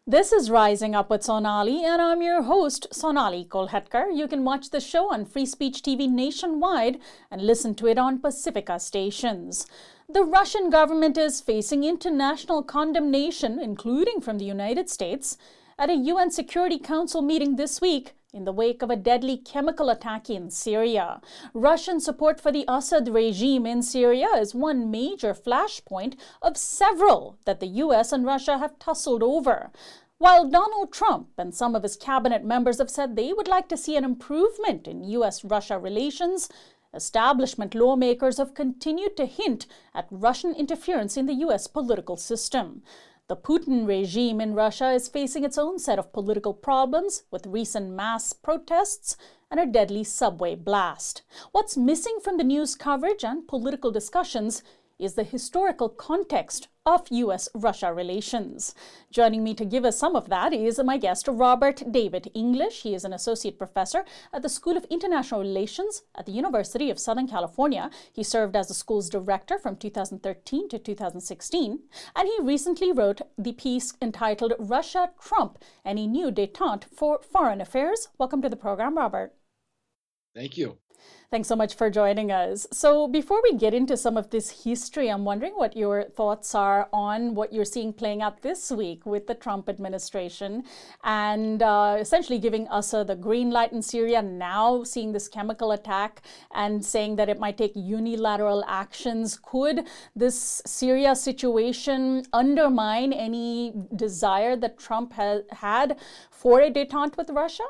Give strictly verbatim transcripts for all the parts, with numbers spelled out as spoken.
This is Rising Up with Sonali, and I'm your host, Sonali Kolhatkar. You can watch the show on Free Speech T V nationwide and listen to it on Pacifica stations. The Russian government is facing international condemnation, including from the United States, at a U N Security Council meeting this week in the wake of a deadly chemical attack in Syria. Russian support for the Assad regime in Syria is one major flashpoint of several that the U S and Russia have tussled over. While Donald Trump and some of his cabinet members have said they would like to see an improvement in U S Russia relations, establishment lawmakers have continued to hint at Russian interference in the U S political system. The Putin regime in Russia is facing its own set of political problems with recent mass protests and a deadly subway blast. What's missing from the news coverage and political discussions is the historical context of U S Russia relations. Joining me to give us some of that is my guest, Robert David English. He is an associate professor at the School of International Relations at the University of Southern California. He served as the school's director from two thousand thirteen to two thousand sixteen, and he recently wrote the piece entitled Russia Trump, Any New Détente for Foreign Affairs. Welcome to the program, Robert. Thank you. Thanks so much for joining us. So before we get into some of this history, I'm wondering what your thoughts are on what you're seeing playing out this week with the Trump administration and uh, essentially giving Assad the green light in Syria, now seeing this chemical attack and saying that it might take unilateral actions. Could this Syria situation undermine any desire that Trump ha- had for a détente with Russia?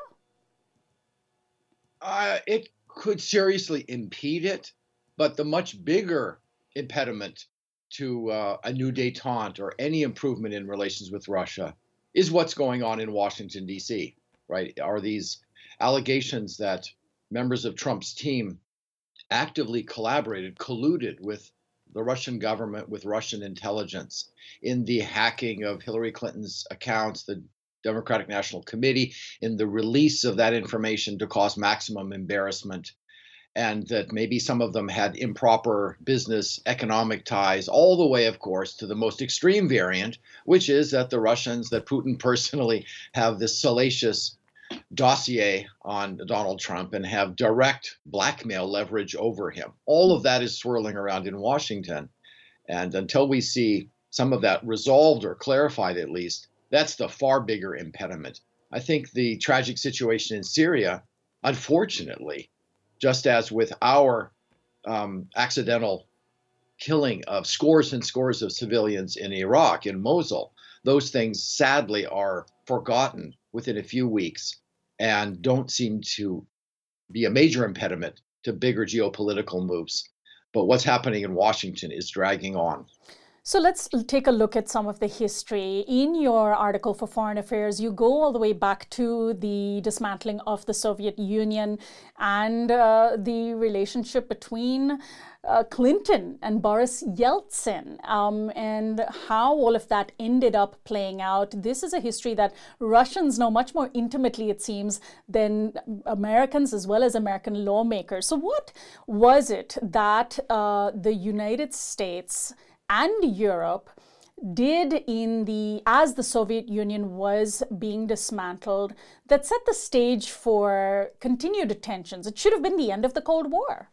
Uh, it could seriously impede it, but the much bigger impediment to uh, a new détente or any improvement in relations with Russia is what's going on in Washington, D C, right? Are these allegations that members of Trump's team actively collaborated, colluded with the Russian government, with Russian intelligence in the hacking of Hillary Clinton's accounts, the Democratic National Committee, in the release of that information to cause maximum embarrassment, and that maybe some of them had improper business economic ties, all the way, of course, to the most extreme variant, which is that the Russians, that Putin personally have this salacious dossier on Donald Trump and have direct blackmail leverage over him. All of that is swirling around in Washington. And until we see some of that resolved or clarified, at least, that's the far bigger impediment. I think the tragic situation in Syria, unfortunately, just as with our um, accidental killing of scores and scores of civilians in Iraq, in Mosul, those things sadly are forgotten within a few weeks and don't seem to be a major impediment to bigger geopolitical moves. But what's happening in Washington is dragging on. So let's take a look at some of the history. In your article for Foreign Affairs, you go all the way back to the dismantling of the Soviet Union and uh, the relationship between uh, Clinton and Boris Yeltsin, um, and how all of that ended up playing out. This is a history that Russians know much more intimately, it seems, than Americans as well as American lawmakers. So what was it that uh, the United States and Europe did in the as the Soviet Union was being dismantled that set the stage for continued tensions? It should have been the end of the Cold War.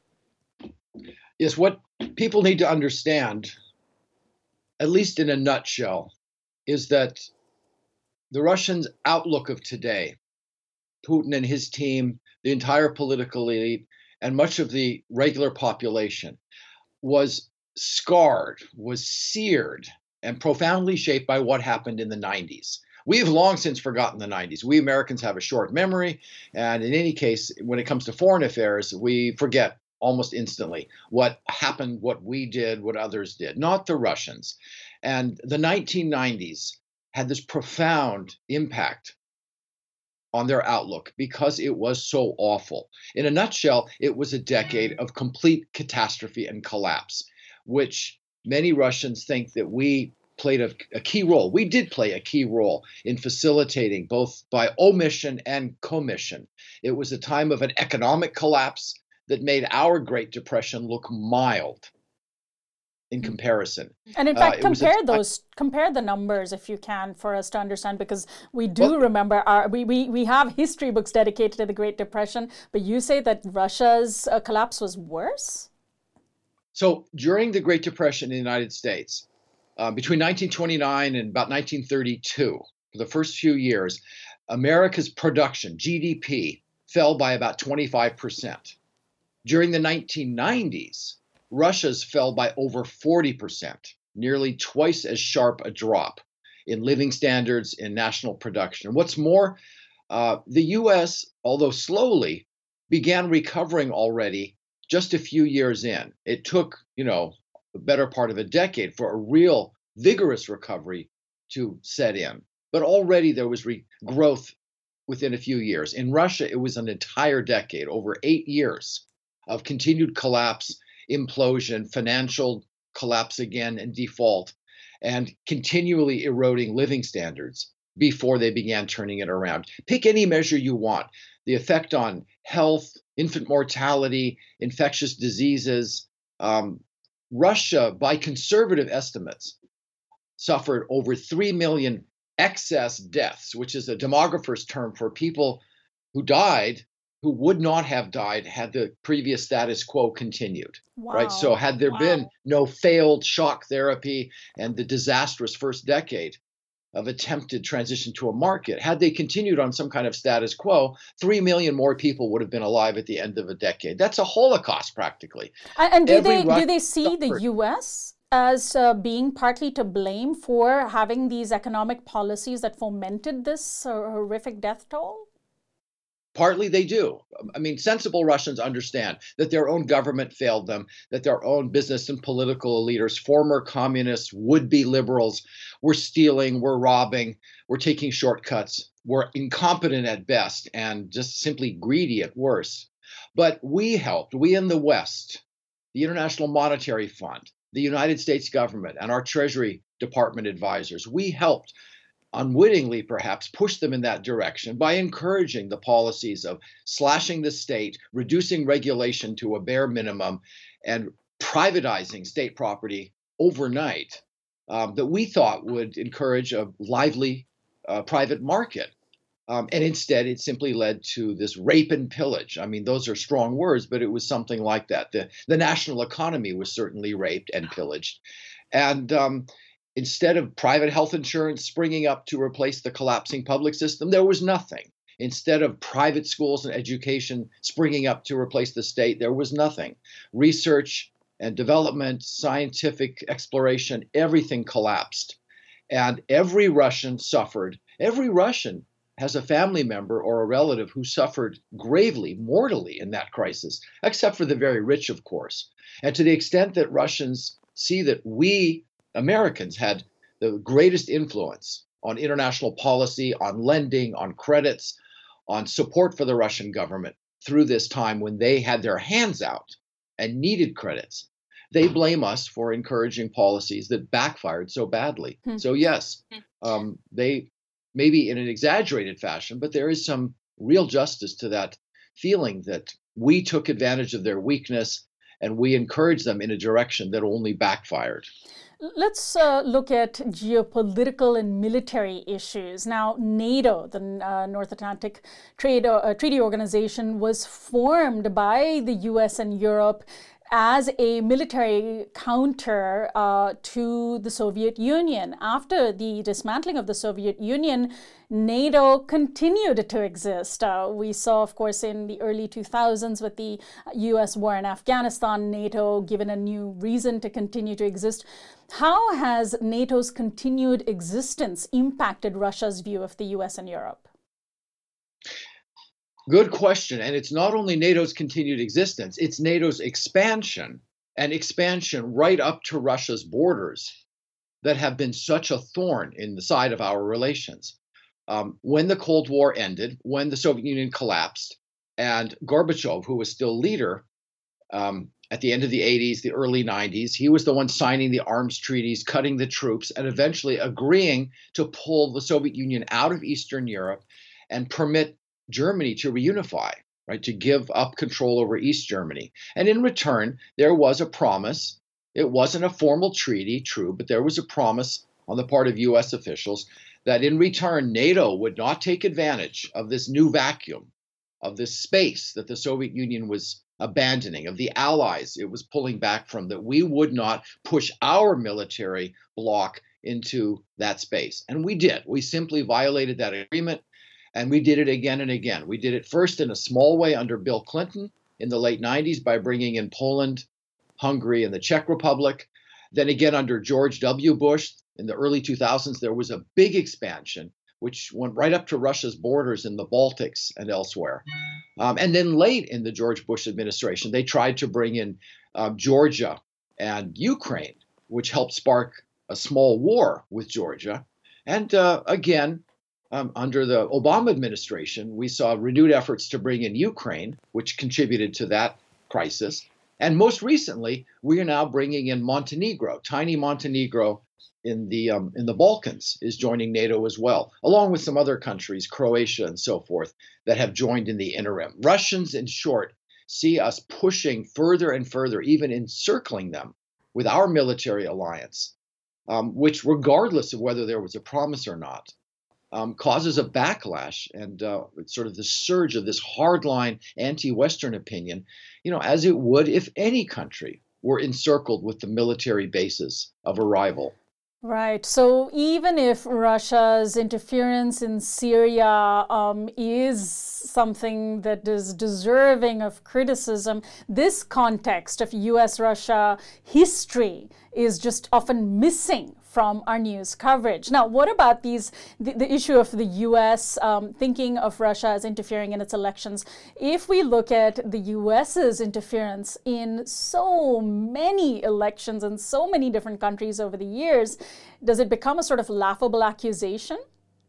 Yes, what people need to understand, at least in a nutshell, is that the Russians' outlook of today, Putin and his team, the entire political elite, and much of the regular population, was scarred, was seared, and profoundly shaped by what happened in the nineties. We have long since forgotten the nineties. We Americans have a short memory, and in any case, when it comes to foreign affairs, we forget almost instantly what happened, what we did, what others did, not the Russians. And the nineteen nineties had this profound impact on their outlook because it was so awful. In a nutshell, it was a decade of complete catastrophe and collapse, which many Russians think that we played a, a key role. We did play a key role in facilitating, both by omission and commission. It was a time of an economic collapse that made our Great Depression look mild. in comparison. And in Uh, fact, it was a compare t- those, compare the numbers if you can for us to understand, because we do well, remember our, we, we, we have history books dedicated to the Great Depression, but you say that Russia's uh, collapse was worse? so during the Great Depression in the United States, uh, between nineteen twenty-nine and about nineteen thirty-two, for the first few years, America's production, G D P, fell by about twenty-five percent. During the nineteen nineties, Russia's fell by over forty percent, nearly twice as sharp a drop in living standards, in national production. What's more, uh, the U S, although slowly, began recovering already just a few years in. It took, you know, the better part of a decade for a real vigorous recovery to set in. But already there was re- growth within a few years. In Russia, it was an entire decade, over eight years of continued collapse, implosion, financial collapse again, and default, and continually eroding living standards before they began turning it around. Pick any measure you want. The effect on health, infant mortality, infectious diseases. Um, Russia, by conservative estimates, suffered over three million excess deaths, which is a demographer's term for people who died who would not have died had the previous status quo continued. Wow. Right? So had there wow. been no failed shock therapy and the disastrous first decade of attempted transition to a market, had they continued on some kind of status quo, three million more people would have been alive at the end of a decade. That's a Holocaust, practically. And, and do Every they do Russian they see the suffered. U S as uh, being partly to blame for having these economic policies that fomented this uh, horrific death toll? Partly they do. I mean, sensible Russians understand that their own government failed them, that their own business and political leaders, former communists, would-be liberals, were stealing, were robbing, were taking shortcuts, were incompetent at best, and just simply greedy at worst. But we helped, we in the West, the International Monetary Fund, the United States government, and our Treasury Department advisors, we helped unwittingly perhaps push them in that direction by encouraging the policies of slashing the state, reducing regulation to a bare minimum, and privatizing state property overnight um, that we thought would encourage a lively uh, private market. Um, and instead, it simply led to this rape and pillage. I mean, those are strong words, but it was something like that. The, the national economy was certainly raped and pillaged. And um, Instead of private health insurance springing up to replace the collapsing public system, there was nothing. Instead of private schools and education springing up to replace the state, there was nothing. Research and development, scientific exploration, everything collapsed. And every Russian suffered. Every Russian has a family member or a relative who suffered gravely, mortally in that crisis, except for the very rich, of course. And to the extent that Russians see that we Americans had the greatest influence on international policy, on lending, on credits, on support for the Russian government through this time when they had their hands out and needed credits, they blame us for encouraging policies that backfired so badly. Hmm. So yes, um, they maybe in an exaggerated fashion, but there is some real justice to that feeling that we took advantage of their weakness and we encouraged them in a direction that only backfired. Let's uh, look at geopolitical and military issues. Now, NATO, the uh, North Atlantic Trade uh, Treaty Organization, was formed by the U S and Europe as a military counter uh, to the Soviet Union. After the dismantling of the Soviet Union, NATO continued to exist. Uh, we saw, of course, in the early two thousands with the U S war in Afghanistan, NATO given a new reason to continue to exist. How has NATO's continued existence impacted Russia's view of the U S and Europe? Good question. And it's not only NATO's continued existence, it's NATO's expansion and expansion right up to Russia's borders that have been such a thorn in the side of our relations. Um, when the Cold War ended, when the Soviet Union collapsed, and Gorbachev, who was still leader um, at the end of the eighties, the early nineties, he was the one signing the arms treaties, cutting the troops, and eventually agreeing to pull the Soviet Union out of Eastern Europe and permit Germany to reunify, right, to give up control over East Germany. And in return, there was a promise It wasn't a formal treaty, true, but there was a promise on the part of U S officials that in return, NATO would not take advantage of this new vacuum, of this space that the Soviet Union was abandoning, of the allies it was pulling back from, that we would not push our military bloc into that space. And we did. We simply violated that agreement, and we did it again and again. We did it first in a small way under Bill Clinton in the late nineties by bringing in Poland, Hungary, and the Czech Republic. Then again under George W. Bush in the early two thousands, there was a big expansion which went right up to Russia's borders in the Baltics and elsewhere. Um, and then late in the George Bush administration, they tried to bring in uh, Georgia and Ukraine, which helped spark a small war with Georgia. And uh, again, um, under the Obama administration, we saw renewed efforts to bring in Ukraine, which contributed to that crisis. And most recently, we are now bringing in Montenegro, tiny Montenegro in the um, in the Balkans is joining NATO as well, along with some other countries, Croatia and so forth, that have joined in the interim. Russians, in short, see us pushing further and further, even encircling them with our military alliance, um, which, regardless of whether there was a promise or not, um, causes a backlash and uh, sort of the surge of this hardline anti-Western opinion, you know, as it would if any country were encircled with the military bases of a rival. Right. So even if Russia's interference in Syria um, is something that is deserving of criticism, this context of U S Russia history is just often missing from our news coverage. Now, what about these the, the issue of the U S um, thinking of Russia as interfering in its elections? If we look at the US's interference in so many elections in so many different countries over the years, does it become a sort of laughable accusation?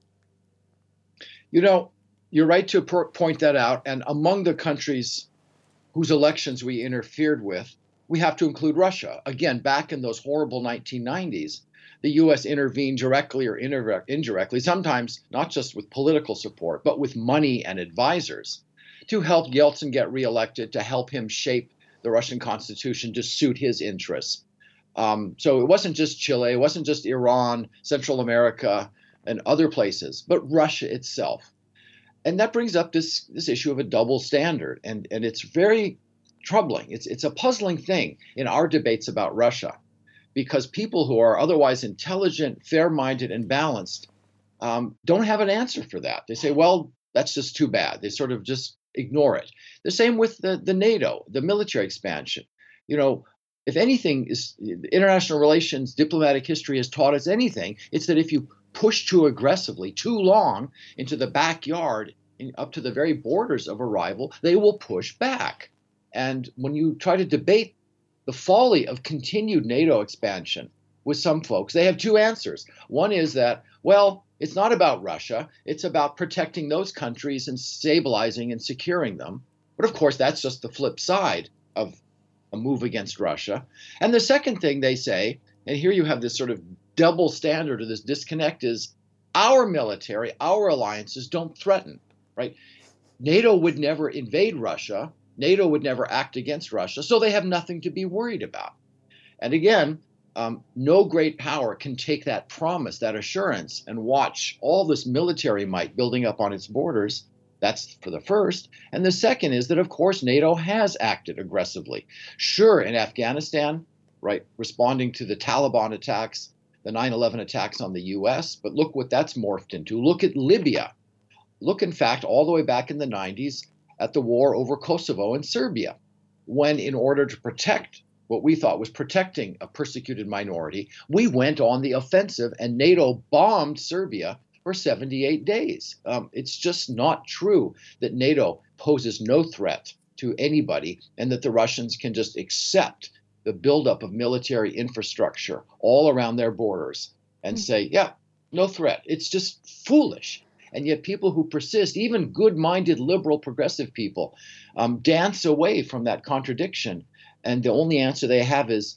You know, you're right to point that out. And among the countries whose elections we interfered with, we have to include Russia. Again, back in those horrible nineteen nineties, the U S intervened directly or indirectly, sometimes not just with political support, but with money and advisors to help Yeltsin get reelected, to help him shape the Russian constitution to suit his interests. Um, so it wasn't just Chile, it wasn't just Iran, Central America, and other places, but Russia itself. And that brings up this, this issue of a double standard. And, and it's very troubling. It's, it's a puzzling thing in our debates about Russia, because people who are otherwise intelligent, fair-minded, and balanced um, don't have an answer for that. They say, well, that's just too bad. They sort of just ignore it. The same with the, the NATO, the military expansion. You know, if anything is international relations, diplomatic history has taught us anything, it's that if you push too aggressively, too long into the backyard, in, up to the very borders of a rival, they will push back. And when you try to debate the folly of continued NATO expansion with some folks, they have two answers. One is that, well, it's not about Russia. It's about protecting those countries and stabilizing and securing them. But of course, that's just the flip side of a move against Russia. And the second thing they say, and here you have this sort of double standard or this disconnect, is our military, our alliances don't threaten, right? NATO would never invade Russia. NATO would never act against Russia, so they have nothing to be worried about. And again, um, no great power can take that promise, that assurance, and watch all this military might building up on its borders. That's for the first. And the second is that, of course, NATO has acted aggressively. Sure, in Afghanistan, right, responding to the Taliban attacks, the nine eleven attacks on the U S, but look what that's morphed into. Look at Libya. Look, in fact, all the way back in the nineties, at the war over Kosovo and Serbia, when in order to protect what we thought was protecting a persecuted minority, we went on the offensive and NATO bombed Serbia for seventy-eight days. Um, it's just not true that NATO poses no threat to anybody and that the Russians can just accept the buildup of military infrastructure all around their borders and mm-hmm. say, yeah, no threat. It's just foolish. And yet people who persist, even good-minded, liberal, progressive people, um, dance away from that contradiction. And the only answer they have is,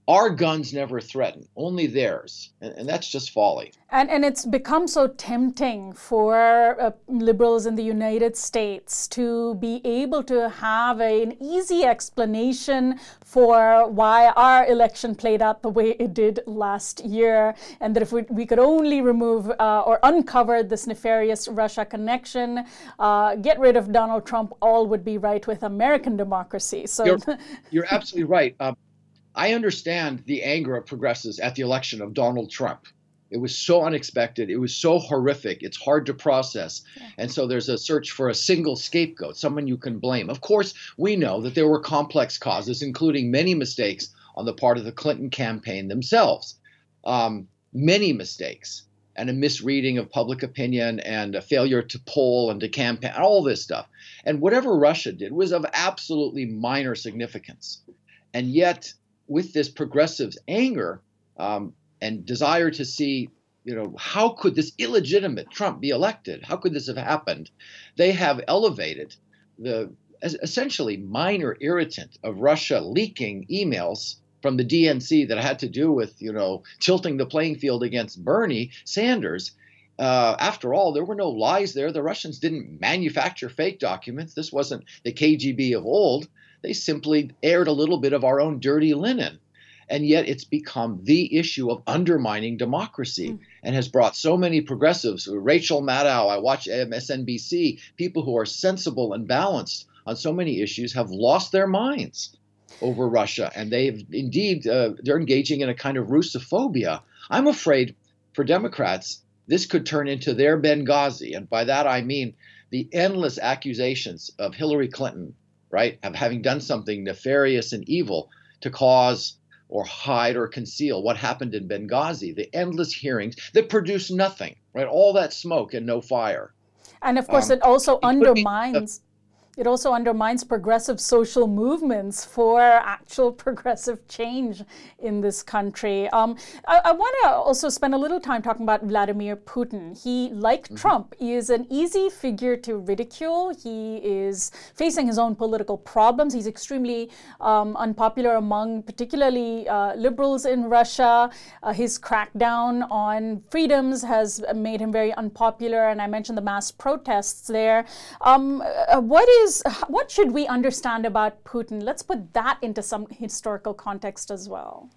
Our guns never threaten, only theirs. And, and that's just folly. And, and it's become so tempting for uh, liberals in the United States to be able to have a, an easy explanation for why our election played out the way it did last year, and that if we, we could only remove uh, or uncover this nefarious Russia connection, uh, get rid of Donald Trump, all would be right with American democracy. So You're, you're absolutely right. Um, I understand the anger of progressives at the election of Donald Trump. It was so unexpected. It was so horrific. It's hard to process. Yeah. And so there's a search for a single scapegoat, someone you can blame. Of course, we know that there were complex causes, including many mistakes on the part of the Clinton campaign themselves. Um, many mistakes and a misreading of public opinion and a failure to poll and to campaign, all this stuff. And whatever Russia did was of absolutely minor significance. And yet, with this progressive's anger um, and desire to see, you know, how could this illegitimate Trump be elected? How could this have happened? They have elevated the essentially minor irritant of Russia leaking emails from the D N C that had to do with, you know, tilting the playing field against Bernie Sanders. Uh, after all, there were no lies there. The Russians didn't manufacture fake documents. This wasn't the K G B of old. They simply aired a little bit of our own dirty linen. And yet it's become the issue of undermining democracy mm. and has brought so many progressives, Rachel Maddow, I watch M S N B C, people who are sensible and balanced on so many issues have lost their minds over Russia. And they've indeed, uh, they're engaging in a kind of Russophobia. I'm afraid for Democrats, this could turn into their Benghazi. And by that, I mean the endless accusations of Hillary Clinton, right, of having done something nefarious and evil to cause or hide or conceal what happened in Benghazi, the endless hearings that produce nothing, right, all that smoke and no fire. And of course, um, it also undermines... It also undermines progressive social movements for actual progressive change in this country. Um, I, I want to also spend a little time talking about Vladimir Putin. He, like mm-hmm. Trump, is an easy figure to ridicule. He is facing his own political problems. He's extremely um, unpopular among particularly uh, liberals in Russia. Uh, his crackdown on freedoms has made him very unpopular. And I mentioned the mass protests there. Um, uh, what is What should we understand about Putin? Let's put that into some historical context as well.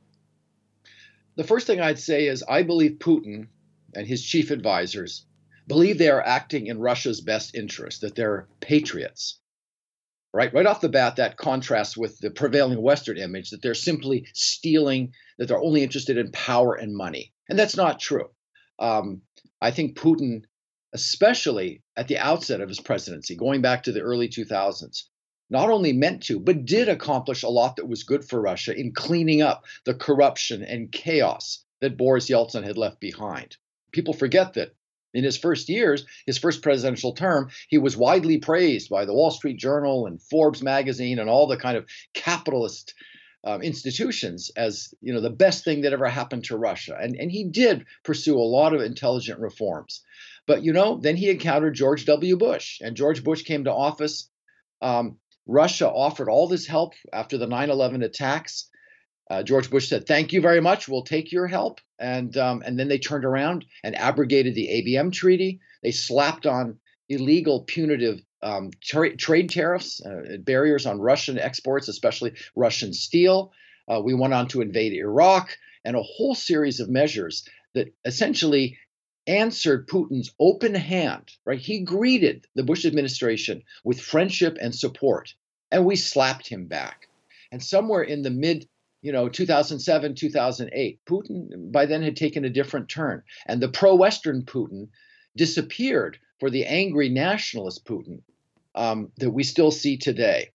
The first thing I'd say is I believe Putin and his chief advisors believe they are acting in Russia's best interest, that they're patriots. Right, right off the bat, that contrasts with the prevailing Western image that they're simply stealing, that they're only interested in power and money. And that's not true. Um, I think Putin, especially at the outset of his presidency, going back to the early two thousands, not only meant to, but did accomplish a lot that was good for Russia in cleaning up the corruption and chaos that Boris Yeltsin had left behind. People forget that in his first years, his first presidential term, he was widely praised by the Wall Street Journal and Forbes magazine and all the kind of capitalist um, institutions as, you know, the best thing that ever happened to Russia. And, and he did pursue a lot of intelligent reforms. But, you know, then he encountered George W. Bush, and George Bush came to office. Um, Russia offered all this help after the nine eleven attacks. Uh, George Bush said, thank you very much. We'll take your help. And, um, and then they turned around and abrogated the A B M treaty. They slapped on illegal punitive um, tra- trade tariffs, uh, barriers on Russian exports, especially Russian steel. Uh, we went on to invade Iraq and a whole series of measures that essentially answered Putin's open hand, right? He greeted the Bush administration with friendship and support, and we slapped him back. And somewhere in the mid, you know, two thousand seven, two thousand eight, Putin by then had taken a different turn, and the pro-Western Putin disappeared for the angry nationalist Putin um, that we still see today.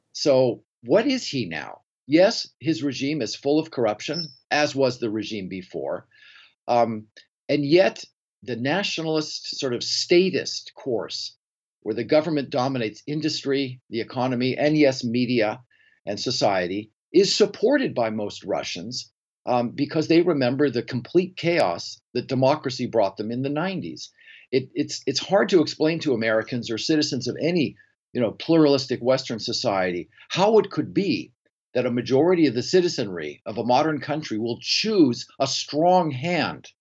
So what is he now? Yes, his regime is full of corruption, as was the regime before. Um, and yet the nationalist sort of statist course where the government dominates industry, the economy, and yes, media and society is supported by most Russians um, because they remember the complete chaos that democracy brought them in the nineties. It, it's it's hard to explain to Americans or citizens of any, you know, pluralistic Western society how it could be that a majority of the citizenry of a modern country will choose a strong hand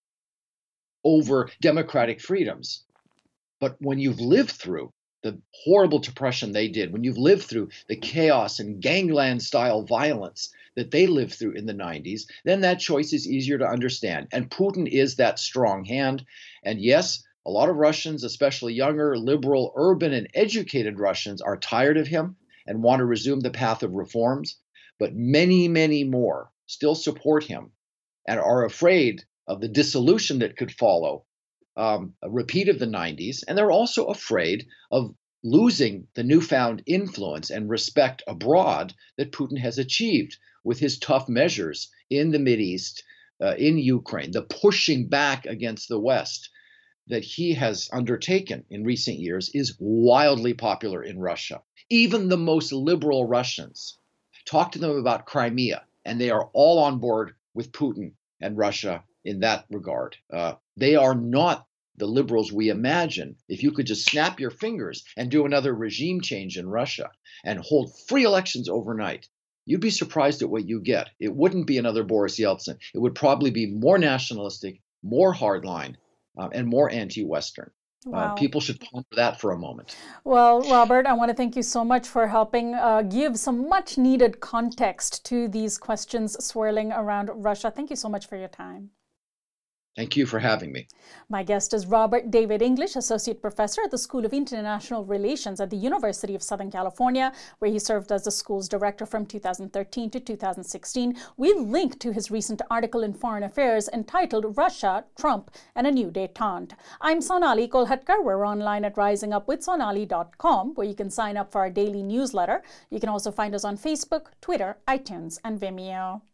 over democratic freedoms. But when you've lived through the horrible depression they did, when you've lived through the chaos and gangland style violence that they lived through in the nineties, then that choice is easier to understand. And Putin is that strong hand. And yes, a lot of Russians, especially younger, liberal, urban, and educated Russians, are tired of him and want to resume the path of reforms. But many, many more still support him and are afraid of the dissolution that could follow Um, a repeat of the nineties, and they're also afraid of losing the newfound influence and respect abroad that Putin has achieved with his tough measures in the Mideast, uh, in Ukraine, the pushing back against the West that he has undertaken in recent years is wildly popular in Russia. Even the most liberal Russians, talk to them about Crimea, and they are all on board with Putin and Russia in that regard. Uh, they are not the liberals we imagine. If you could just snap your fingers and do another regime change in Russia and hold free elections overnight, you'd be surprised at what you get. It wouldn't be another Boris Yeltsin. It would probably be more nationalistic, more hardline, uh, and more anti-Western. Wow. Uh, people should ponder that for a moment. Well, Robert, I want to thank you so much for helping uh, give some much needed context to these questions swirling around Russia. Thank you so much for your time. Thank you for having me. My guest is Robert David English, Associate Professor at the School of International Relations at the University of Southern California, where he served as the school's director from two thousand thirteen to two thousand sixteen. We've linked to his recent article in Foreign Affairs entitled Russia, Trump, and a New Détente. I'm Sonali Kolhatkar. We're online at rising up with sonali dot com, where you can sign up for our daily newsletter. You can also find us on Facebook, Twitter, iTunes, and Vimeo.